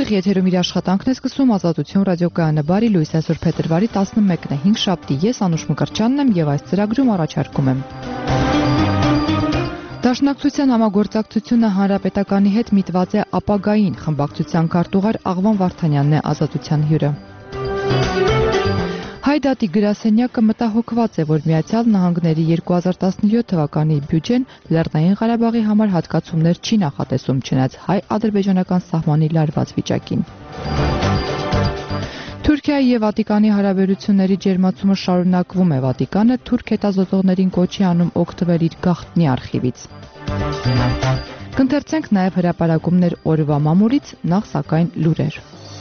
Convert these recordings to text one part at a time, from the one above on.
Ուղիղ եթերում իր աշխատանքն է սկսում Ազատություն ռադիոկայանը։ Բարի լույս, այսօր փետրվարի 11-ն է, 5 շաբթի։ Ես Անուշ Մկրտչյանն եմ եւ այս ծրագրում առաջարկում եմ. Դաշնակցության համագործակցությունը Հանրապետականի հետ միտված է ապագային, խմբակցության քարտուղար Աղվան Վարդանյանն է Ազատության հյուրը։ Հայդատի գրասենյակը մտահոգված է, որ Միացյալ Նահանգների 2017 թվականի բյուջեն Լեռնային Ղարաբաղի համար հատկացումներ չի նախատեսում, չնայած հայ-ադրբեջանական սահմանի լարված վիճակին։ Թուրքիայի եւ Վատիկանի հարաբերությունների ջերմացումը շարունակվում է։ Վատիկանը թուրք հետազոտողներին կոչ է անում օգտվել իր գաղտնի արխիվից։ Կընթերցենք նաեւ հրապարակումներ օրվա մամուլից, նախ սակայն լուրեր։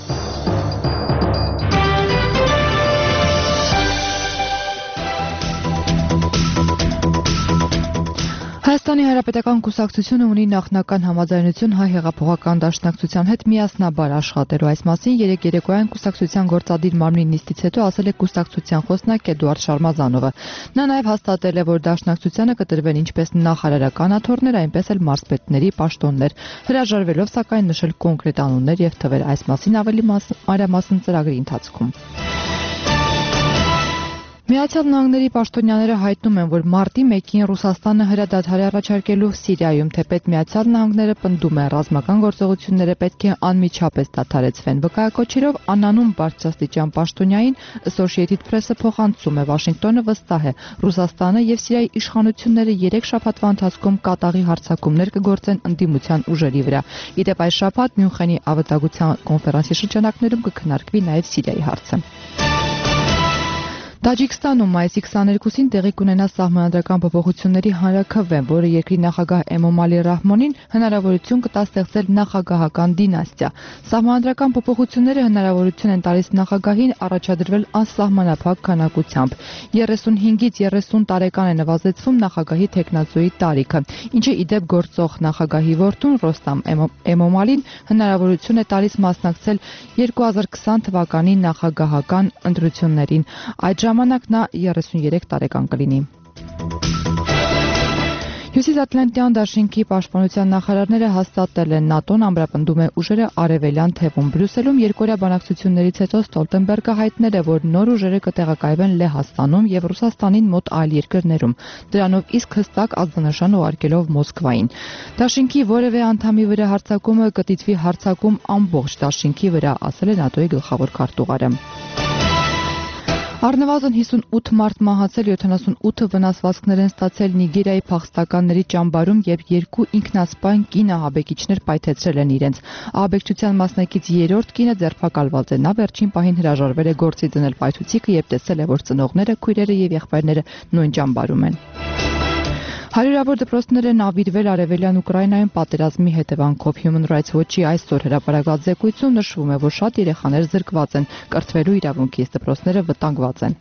Հայաստանի Հանրապետական կուսակցությունը ունի նախնական համաձայնություն հայ հեղափոխական դաշնակցության հետ միասնաբար աշխատելու։ Այս մասին երեկ երեկոյան կուսակցության գործադիր մարմնի նիստից հետո ասել է կուսակցության խոսնակ Էդուարդ Շարմազանովը։ Նա նաև հաստատել է, որ դաշնակցությանը կտրվեն ինչպես նախարարական աթոռներ, այնպես էլ մարզպետների պաշտոններ, հրաժարվելով սակայն նշել կոնկրետ անուններ եւ թվեր։ Այս մասին ավելի մանրամասն ծրագրի ընթացքում։ Միացյալ Նահանգների պաշտոնյաները հայտնում են, որ մարտի 1-ին Ռուսաստանը հրադադար է առաջարկելու Սիրիայում, թեպետ Միացյալ Նահանգները պնդում է, ռազմական գործողությունները պետք է անմիջապես դադարեցվեն։ Վկայակոչերով անանուն բարձրաստիճան պաշտոնյային Associated Press-ը փոխանցում է, Վաշինգտոնը վստահ է, Ռուսաստանը եւ Սիրիայի իշխանությունները 3 շաբաթվա ընթացքում կատաղի հարձակումներ կգործեն ընդդիմության ուժերի վրա։ Իդեպ այս շաբաթ Մյունխենի ավտագության կոնֆերանսի շրջանակներում կքննարկվի նաեւ Սիրիայի հարցը։ Տաջիկստանում մայիսի 22-ին տեղի կունենա սահմանադրական փոփոխությունների հանրաքվե, որը երկրի նախագահ Էմոմալի Ռահմոնին հնարավորություն կտա ստեղծել նախագահական դինաստիա։ Սահմանադրական փոփոխությունները հնարավորություն են տալիս նախագահին առաջադրվել անսահմանափակ քանակությամբ։ 35-ից 30 տարեկան է նվազեցվում նախագահի թեկնածուի տարիքը, ինչը իդեպ գործող նախագահի որդուն Ռոստամ Էմոմալին հնարավորություն է տալիս մասնակցել 2020 թվականի նախագահական ընտրություններին։ Այդ ժամանակ նա 33 տարեկան կլինի։ Հյուսիսատլանտյան դաշինքի պաշտպանության նախարարները հաստատել են ՆԱՏՕ-ն ամրապնդում է ուժերը արևելյան թևում։ Բրյուսելում երկօրյա բանակցություններից հետո Ստոլտենբերգը հայտնել է, որ նոր ուժերը կտեղակայվեն Լեհաստանում եւ Ռուսաստանին մոտ այլ երկրներում, դրանով իսկ հստակ ազդանշան ուղարկելով Մոսկվային։ Դաշինքի որևէ անդամի վրա հարձակումը կդիտվի հարձակում ամբողջ դաշինքի վրա, ասել է ՆԱՏՕ-ի գլխավոր քարտուղարը։ Առնվազն 58 մարդ մահացել, 78 վնասվածքներ են ստացել Նիգերիայի փախստականների ճամբարում, երբ 2 ինքնասպան կին ահաբեկիչներ պայթեցրել են իրենց։ Ահաբեկչության մասնակից 3-րդ կինը ձերբակալված է։ Նա վերջին պահին հրաժարվել է գործի դնել պայթուցիկը, երբ տեսել է, որ ծնողները, քույրերը եւ եղբայրները նույն ճամբարում են։ Հարյուրավոր դպրոցներ են ավիրվել արևելյան Ուկրաինայում պատերազմի հետևանքով։ Human Rights Watch-ի այսօր հրապարակված զեկույցում նշվում է, որ շատ երեխաներ զրկված են, կրթվելու իրավունքից, դպրոցները վտանգված են։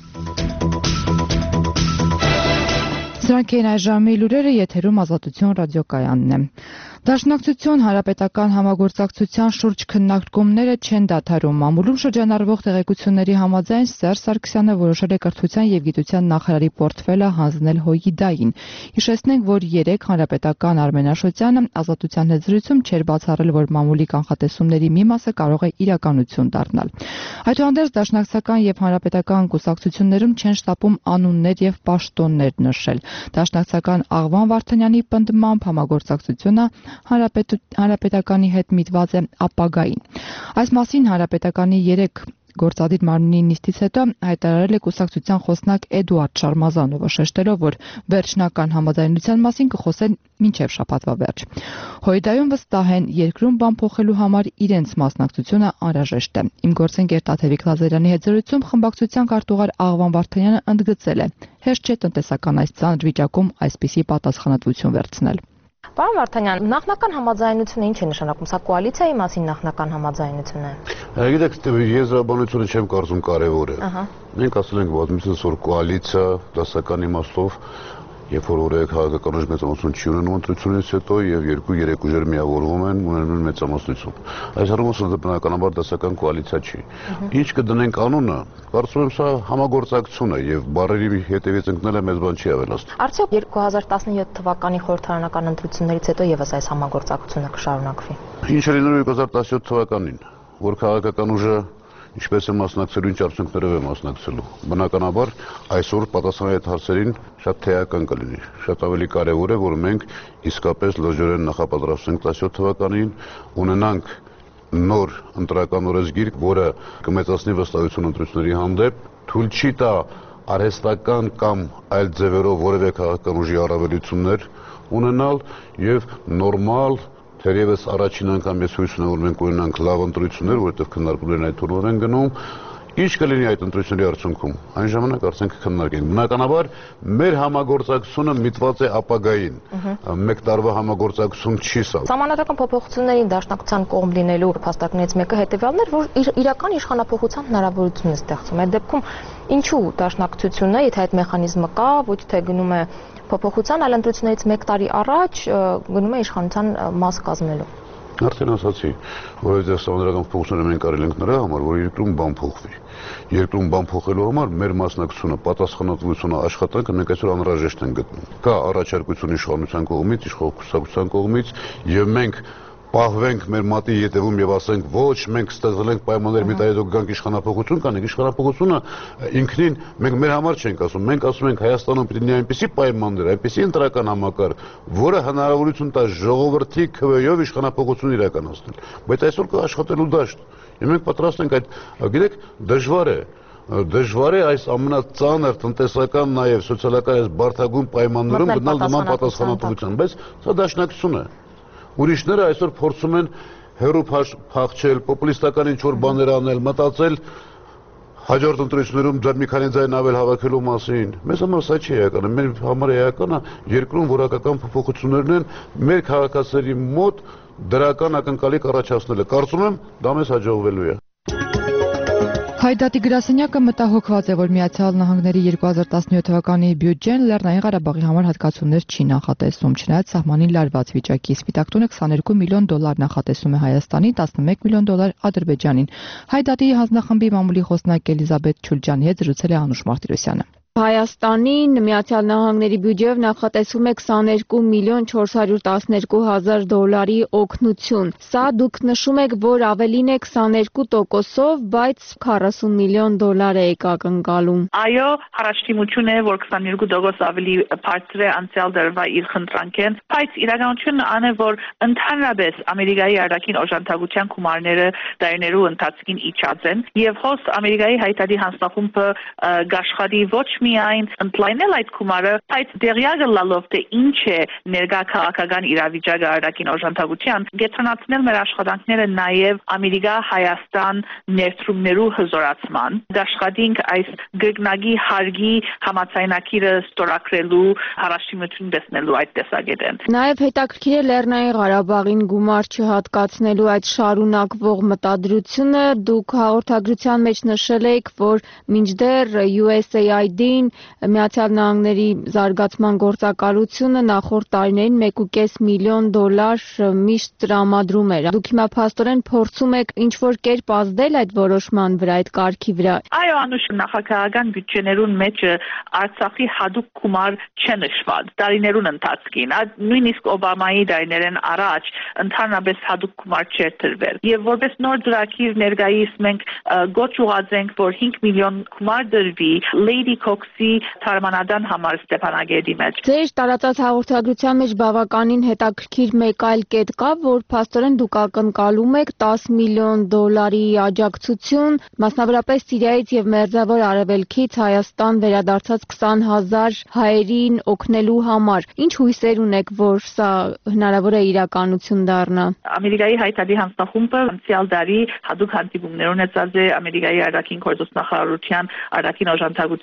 Սրանք էին այս ժամի լուրերը, եթերում Ազատություն ռադիոկայանն է։ Դաշնակցություն հանրապետական համագործակցության շուրջ քննարկումները չեն դադարում։ Մամուլում շրջանառվող տեղեկությունների համաձայն Սերժ Սարգսյանը որոշել է կրթության եւ գիտության նախարարի պորտֆելը հանձնել ՀՅԴ-ին։ Հիշեցնենք, որ երեկ հանրապետական Արմեն Աշոտյանը Ազատության հետ զրույցում չէր բացառել, որ մամուլի կանխատեսումների մի մասը կարող է իրականություն դառնալ։ Այդուհանդերձ դաշնակցական եւ հանրապետական կուսակցություններում չեն շտապում անուններ եւ պաշտոններ նշել։ Դաշնակցական Աղվան Վարդանյանի պնդմամբ համագործակցությունը Հանրապետականի հետ միտված է ապագային։ Այս մասին Հանրապետականի 3 գործադիր մարմնի նիստից հետո հայտարարել է կուսակցության խոսնակ Էդուարդ Շարմազանովը, շեշտելով, որ վերջնական համաձայնության մասին կխոսեն մինչև շաբաթվա վերջ։ ՀՅԴ-ում վստահ են, երկրում բան փոխելու համար իրենց մասնակցությունը անհրաժեշտ է։ Իմ գործընկեր Տաթևիկ Լազարյանի հետ զրույցում խմբակցության քարտուղար Աղվան Վարդանյանը ընդգծել է. հեշտ չէ տնտեսական այս ծանր վիճակում այսպիսի պատասխանատվություն վերցնել։ Պարոն Վարդանյան, նախնական համաձայնությունը ինչ է նշանակում, սա կոալիցիայի մասին նախնական համաձայնություն է։ Գիտեք, եզրաբանությունը չեմ կարծում կարևոր է։ Մենք ասել ենք բազմիցս, որ կոալիցիա դասական իմաստով երբ որ օրը քաղաքականոջ մեծամասնություն չի ունենում ընտրությունից հետո եւ 2-3 ուժեր միավորվում են, ունենում են մեծամասնություն։ Այս առումով դա բնականաբար դասական կոալիցիա չի։ Ինչ կդնենք անունը, կարծում եմ սա համագործակցություն է եւ բարերի հետևից ընկնելը մեծ բան չի ավելացնում։ Արդյոք 2017 թվականի խորհրդարանական ընտրություններից հետո եւս այս համագործակցությունը կշարունակվի։ Ինչ է լինելու 2017 թվականին, որ քաղաքական ուժը ինչպես է մասնակցելու, ինչ արդյունքներով է մասնակցելու։ Բնականաբար այսօր պատասխանել այդ հարցերին շատ թեական կլինի։ Շատ ավելի կարևոր է, որ մենք իսկապես լրջորեն նախապատրաստենք 17 թվականին, ունենանք նոր ընտրական օրենսգիր, որը կմեծացնի վստահություն ընտրությունների հանդեպ, թույլ չի տա արհեստական կամ այլ ձևերով որևէ քաղաքական ուժի առավելություններ ունենալ եւ նորմալ թերևս առաջին անգամ ես հույս ունեմ, որ մենք ունենանք լավ ընտրություններ, որովհետև քննարկումներն այդ թուրով են գնում։ Ինչ կլինի այդ ընտրությունների արդյունքում։ Այն ժամանակ արդեն կքննարկենք։ Բնականաբար մեր համագործակցությունը միտված է ապագային։ Մեկ տարվա համագործակցություն չի սա։ Սահմանադրական փոփոխությունների դաշնակցության կողմ լինելու փաստարկներից մեկը հետևյալն էր, որ իրական իշխանափոխության հնարավորություն է ստեղծում։ Այդ դեպքում ինչու դաշնակցությունը, եթե այդ մեխանիզմը կա, ոչ թե գնում է փոփոխության, այլ ընտրություններից 1 տարի առաջ գնում է իշխանության մաս կազմելու։ Արդեն ասացի, որովհետև սահմանադրական փոփոխությունները մենք արել ենք նրա համար, որ երկրում բան փոխվի։ Երկրում բան փոխելու համար մեր մասնակցությունը, պատասխանատվությունը, աշխատանքը մենք այսօր անհրաժեշտ ենք գտնում։ Կա առաջարկություն իշխանության կողմից, իշխանության կողմից, եւ մենք պահվենք մեր մատի ետևում եւ ասենք ոչ, մենք ստեղծել ենք պայմաններ մի տարի հետո գանք իշխանապողություն կանենք, իշխանապողությունը ինքնին մենք մեր համար չենք ասում, մենք ասում ենք Հայաստանում պետք է այնպիսի պայմաններ, այնպիսի ընտրական համակարգ, որը հնարավորություն տա ժողովրդի քվեով իշխանապողություն իրականացնել, բայց այսօր կա աշխատելու դաշտ եւ մենք պատրաստ ենք այդ, գիտեք, դժվար է այս ամենածանր տնտեսական նաեւ սոցիալական այս բարդագույն պայմաններում գնալ նման պատասխանատվության, բայց սա դաշնակցություն է։ Ուրիշները այսօր փորձում են հերու փախչել, պոպուլիստական ինչ-որ բաներ անել, մտածել հաջորդ ընտրություններում մի քանի ձայն ավել հավաքելու մասին։ Մեզ համար սա չի էականը, մեր համար էականը երկրում որակական փոփոխություններն են մեր քաղաքացիների մոտ դրական ակնկալիք առաջացնելը։ Կարծում եմ դա մեզ հաջողվելու է։ Հայդատի գրասենյակը մտահոգված է, որ Միացյալ Նահանգների 2017 թվականի բյուջեն Լեռնային Ղարաբաղի համար հատկացումներ չի նախատեսում, չնայած սահմանին լարված վիճակի։ Սպիտակ տունը $22 միլիոն նախատեսում է Հայաստանի, $11 միլիոն Ադրբեջանին։ Հայդատի հանձնախմբի մամուլի խոսնակ Էլիզաբեթ Չուլջանի հետ զրուցել է Անուշ Մարտիրոսյանը։ Հայաստանին Միացյալ Նահանգների բյուջեով նախատեսվում է $22 միլիոն $412,000 օգնություն։ Սա դուք նշում եք, որ ավելին է 22%-ով, բայց $40 միլիոն է եկակնկալում։ Այո, առաջնիմություն է, որ 22% ավելի բարձր է անցյալ դարվա իր խնդրանքեն, բայց իրականությունն այն է, որ ընդհանրապես Ամերիկայի արտաքին օժանդակության գումարները դարերու ընթացքին իջած են, եւ հոս Ամերիկայի հայտարարի հանձնախումբը գաշխատի ոչ միայն ընդլայնել այդ գումարը, բայց դերյակը լալով թե ինչ է ներկա քաղաքական իրավիճակը արտաքին օժանդակության, գետրոնացնել մեր աշխատանքները նաև Ամերիկա-Հայաստան ներդրումներու հզորացման, դաշկադինք այս գրգնագի հարգի համաձայնագիրը ստորագրելու հարաշիմություն տեսնելու այդ տեսակետեն։ Նաև հետաքրքիր է Լեռնային Ղարաբաղին գումար չհատկացնելու այդ շարունակվող մտադրությունը, դուք հաղորդագրության մեջ նշել եք, որ մինչդեռ USAID Միացյալ Նահանգների զարգացման գործակալությունը նախորդ տարիներին $1.5 միլիոն միշտ տրամադրում էր։ Դուք հիմա փաստորեն փորձում եք ինչ-որ կերպ ազդել այդ որոշման վրա, այդ կարգի վրա։ Այո, անուշ նախագահական բյուջեներուն մեջ Արցախի հadoop գումար չնշված տարիներուն ընթացքին, նույնիսկ Օբամայի տարիներեն առաջ ընդհանրապես հadoop գումար չէր տրվել։ Եվ որպես նոր ծրագիր ներկայիս մենք գոչ ուղղացենք, որ 5 միլիոն գումար դրվի Lady Cox-ի թարմանադան համար Ստեփանագերդի մեջ։ Ձեր տարածած հաղորդագրության մեջ բավականին հետաքրքիր մեկ այլ կետ կա, որ փաստորեն դուք ակնկալում եք $10 միլիոն աջակցություն, մասնավորապես Սիրիայից եւ Մերձավոր Արևելքից Հայաստան վերադարձած 20,000 հայերին օգնելու համար։ Ինչ հույսեր ունեք, որ սա հնարավոր է իրականություն դառնա։ Ամերիկայի հայտարարի հանձնախումբը անցյալ տարի հadoop հանդիպումներ ունեցած է Ամերիկայի արտաքին գործոստնախարարության արտաքին օժանդակության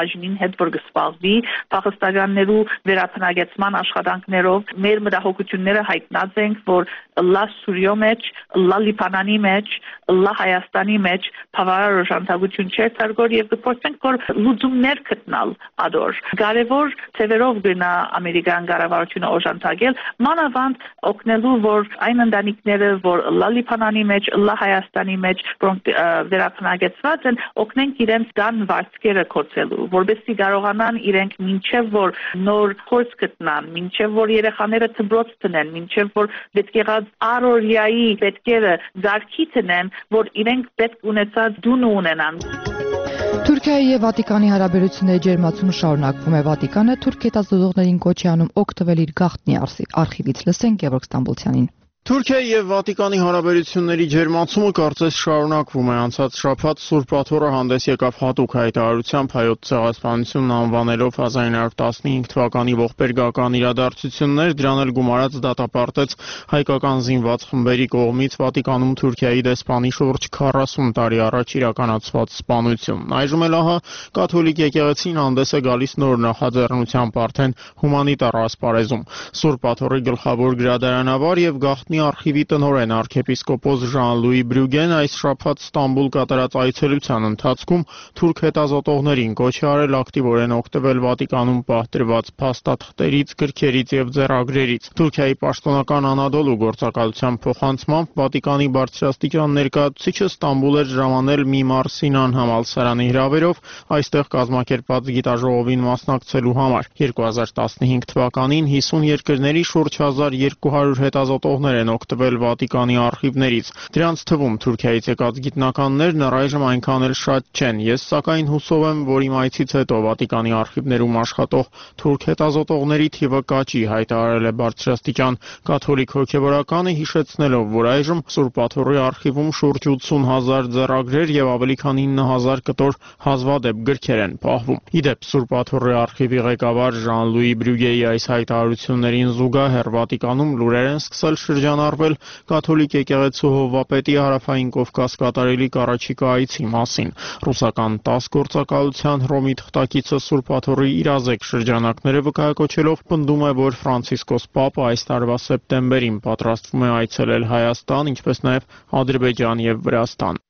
բաժնին հետ որ գսպալվի փախստականներու վերապնագեցման աշխատանքներով մեր մտահոգությունները հայտնած ենք որ լա Սուրիո մեջ, լա Լիբանանի մեջ, լա Հայաստանի մեջ բավարար օժանդակություն չէ ցարգոր եւ գործենք որ լուծումներ գտնալ ադոր կարևոր թեվերով գնա ամերիկյան կառավարությունը օժանդակել մանավանդ օգնելու որ այն ընտանիքները որ լա Լիբանանի մեջ, լա Հայաստանի մեջ որոնք վերապնագեցված են օգնենք իրենց կան վարձկերը կոչելու որովհետեւ կարողանան իրենք մինչեւ որ նոր փորձ գտնան մինչեւ որ երեխաները դպրոց տնեն մինչեւ որ պետք եղած առօրյայի պետքերը զարգի տնեն որ իրենք պետք ունեցած դուն ունենան Թուրքիայի եւ Վատիկանի հարաբերությունների ջերմացումը շարունակվում է Վատիկանը թուրք հետազոտողներին կոչ է անում օգտվել իր գաղտնի արխիվից լսենք Գևորգ Ստամբոլցյանին Թուրքիայի եւ Վատիկանի հարաբերությունների ջերմացումը կարծես շարունակվում է անցած շաբաթ Սուրբ Աթոռը հանդես եկավ հատուկ հայտարարությամբ հայոց ցեղասպանությունն անվանելով 1915 թվականի ողբերգական իրադարձություններ դրան էլ գումարած դատապարտեց հայկական զինված խմբերի կողմից Վատիկանում Թուրքիայի դեսպանի շուրջ 40 տարի առաջ իրականացված սպանությունն այժմ էլ ահա կաթոլիկ եկեղեցին հանդես է գալիս նոր նախաձեռնությամբ արդեն հումանիտար ասպարեզում Սուրբ Աթոռի գլխավոր գրադարանավար եւ գաղտնի արխիվի տնօրեն arczepiskopos Jean-Louis Bruggen այս շաբաթ Ստամբուլ կատարած այցելության ընթացքում թուրք հետազոտողներին կոչ է արել ակտիվորեն օգտվել Վատիկանում պահտրված փաստաթղթերից, գրքերից եւ ձեռագրերից։ Թուրքիայի պաշտոնական Անադոլու գործակալության փոխանցմամբ Վատիկանի բարձրաստիճան ներկայացուցիչը Ստամբուլ էր ժամանել Միմար Սինան համալսարանի հրավերով այստեղ կազմակերպված գիտաժողովին մասնակցելու համար։ 2015 թվականին 50 երկրների շուրջ 1200 հետազոտողներ են օգտվել Վատիկանի արխիվներից։ Դրանց թվում Թուրքիայից եկած գիտնականներն առայժմ այնքան էլ շատ չեն։ Ես սակայն հուսով եմ, որ իմ այցից հետո Վատիկանի արխիվներում աշխատող թուրք հետազոտողների թիվը կաճի, հայտարարել է բարձրաստիճան կաթոլիկ հոգևորականը, հիշեցնելով, որ այժմ Սուրբ Աթոռի արխիվում շուրջ 80,000 ձեռագրեր եւ ավելի քան 9,000 կտոր հազվադեպ գրքեր են պահվում։ Իդեպ Սուրբ Աթոռի արխիվի ղեկավար Jean-Louis Bruggen-ի այս հայտարարություններին զուգահեռ Վատիկանում լուրեր են սկսել շրջանառվել կաթոլիկ եկեղեցու հովվապետի հարավային Կովկաս կատարելիք առաջիկա այցի մասին։ Ռուսական ՏԱՍՍ գործակալության Հռոմի թղթակիցը Սուրբ Աթոռի իրազեկ շրջանակները վկայակոչելով պնդում է, որ Ֆրանցիսկոս Պապը այս տարվա սեպտեմբերին պատրաստվում է այցելել Հայաստան, ինչպես նաև Ադրբեջան եւ Վրաստան։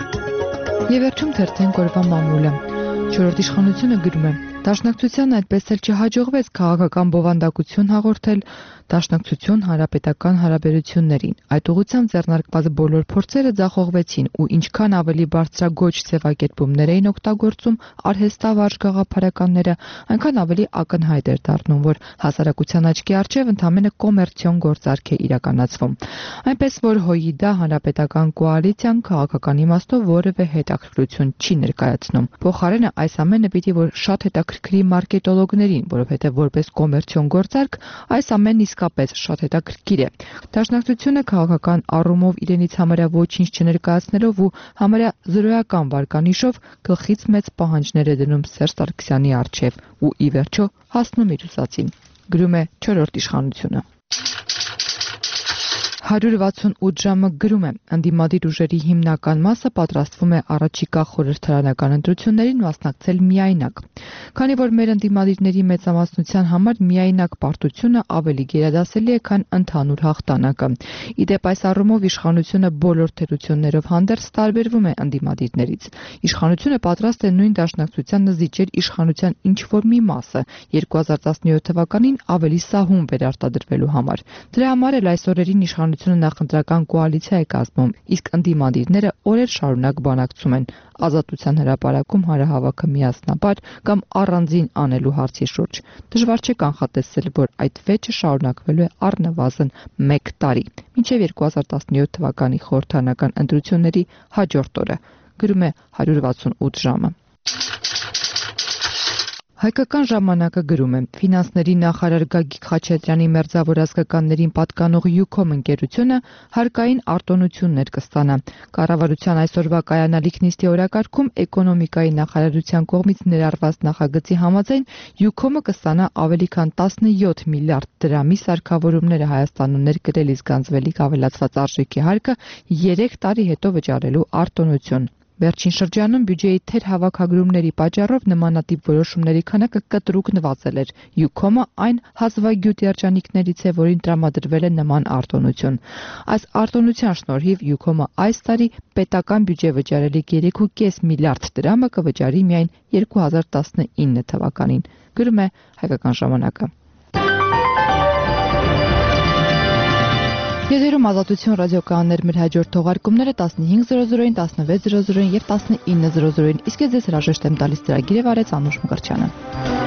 Եվ վերջում թերթենք օրվա մամուլը։ Չորրորդ իշխանությունը գրում է. Դաշնակցությանն այդպես էլ չհաջողվեց քաղաքական բովանդակություն հաղորդել Դաշնակցություն հանրապետական հարաբերություններին։ Այդ ուղղությամբ ձեռնարկված բոլոր փորձերը ձախողվեցին ու ինչքան ավելի բարձրագույն ձևակերպումներ էին օգտագործում արհեստավարժ գաղափարականները, այնքան ավելի ակնհայտ էր դառնում, որ հասարակության աչքի առջև ընդամենը կոմերցիոն գործարք է իրականացվում։ Այնպես որ ՀՅԴ հանրապետական կոալիցիան քաղաքական իմաստով որևէ հետաքրքրություն չի ներկայացնում։ Փոխարենը այս ամենը պիտի որ շատ հետաքրքրի մարքետոլոգներին, որովհետև որպես կոմերցիոն գործարք այս ամենն իսկապես շատ հետաքրքիր է։ Դաշնակցությունը քաղաքական առումով իրենից համարյա ոչինչ չներկայացնելով ու համարյա զրոյական վարկանիշով գլխից մեծ պահանջներ է դնում Սերժ Սարգսյանի առջև ու ի վերջո հասնում իր ուսածին։ Գրում է Չորրորդ իշխանությունը։ 168 ժամը գրում է. ընդդիմադիր ուժերի հիմնական մասը պատրաստվում է առաջիկա խորհրդարանական ընտրություններին մասնակցել միայնակ։ Քանի որ մեր ընդդիմադիրների մեծամասնության համար միայնակ պարտությունը ավելի գերադասելի է, քան ընդհանուր հաղթանակը։ Իդեպ այս առումով իշխանությունը բոլոր թերություններով հանդերձ տարբերվում է ընդդիմադիրներից։ Իշխանությունը պատրաստ է նույն դաշնակցությանը զիջել իշխանության ինչ-որ մի մասը 2017 թվականին ավելի սահուն վերարտադրվելու համար։ Դրա համար էլ այս օրերին իշխանությունը նախընտրական կոալիցիա է կազմում, իսկ ընդդիմադիրները օրեր շարունակ բանակցում են ազատության հրապարակում հանրահավաքը միասնաբար կամ առանձին անելու հարցի շուրջ։ Դժվար չէ կանխատեսել, որ այդ վեճը շարունակվելու է առնվազն 1 տարի, մինչև 2017 թվականի խորհրդարանական ընտրությունների հաջորդ օրը, գրում է 168 ժամը։ Հայկական ժամանակը գրում է. Ֆինանսների նախարար Գագիկ Խաչատրյանի մերձավոր ազգականներին պատկանող Յուքոմ ընկերությունը հարկային արտոնություններ կստանա։ Կառավարության այսօրվա կայանալիք նիստի օրակարգում էկոնոմիկայի նախարարության կողմից ներառված նախագծի համաձայն Յուքոմը կստանա ավելի քան 17 միլիարդ դրամի սարքավորումները Հայաստանում ներկրել իսկ գանձվելիք ավելացված արժեքի հարկը 3 տարի հետո վճարելու արտոնություն։ Վերջին շրջանում բյուջեի թերհավաքագրումների պատճառով նմանատիպ որոշումների քանակը կտրուկնված էր։ Յուքոմը այն հազվագյուտ երջանիկներից է, որին տրամադրվել է նման արտոնություն։ Այս արտոնության շնորհիվ Յուքոմը այս տարի պետական բյուջե վճարելիք 3.5 միլիարդ դրամը կվճարի միայն 2019 թվականին, գրում է Հայկական ժամանակը։ Եթերում Ազատություն ռադիոկայաններ, մեր հաջորդ թողարկումները 15:00-ին, 16:00-ին եւ 19:00-ին։ Իսկ ես ձեզ հրաժեշտ եմ տալիս ծրագիրը վարեց Անուշ Մկրտչյանը։